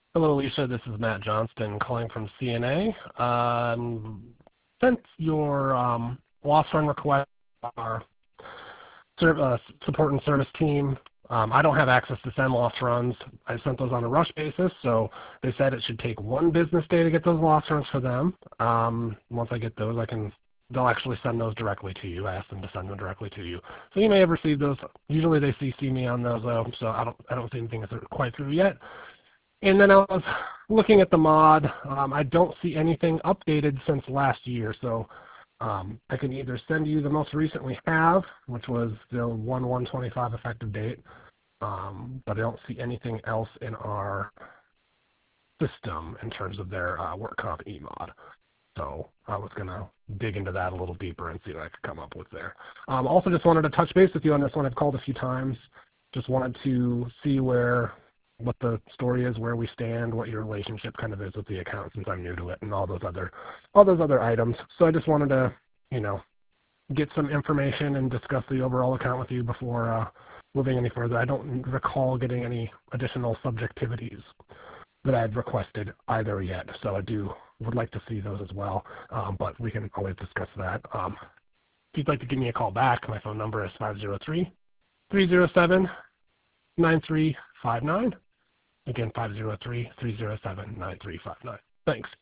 Hello, Alicia. This is Matt Johnston calling from CNA. Since your loss run request, our support and service team, I don't have access to send loss runs. I sent those on a rush basis, so they said it should take 1 business day to get those loss runs for them. Once I get those, they'll actually send those directly to you. I asked them to send them directly to you. So you may have received those. Usually they CC me on those though, so I don't see anything that's quite through yet. And then I was looking at the mod. I don't see anything updated since last year, so I can either send you the most recent we have, which was the 1/1/25 effective date, but I don't see anything else in our system in terms of their work comp e-mod. So I was going to dig into that a little deeper and see what I could come up with there. Also just wanted to touch base with you on this one. I've called a few times. Just wanted to see what the story is, where we stand, what your relationship kind of is with the account since I'm new to it, and all those other items. So I just wanted to, get some information and discuss the overall account with you before moving any further. I don't recall getting any additional subjectivities that I've requested either yet, so would like to see those as well, but we can always discuss that. If you'd like to give me a call back, my phone number is 503-307-9359. Again, 503-307-9359. Thanks.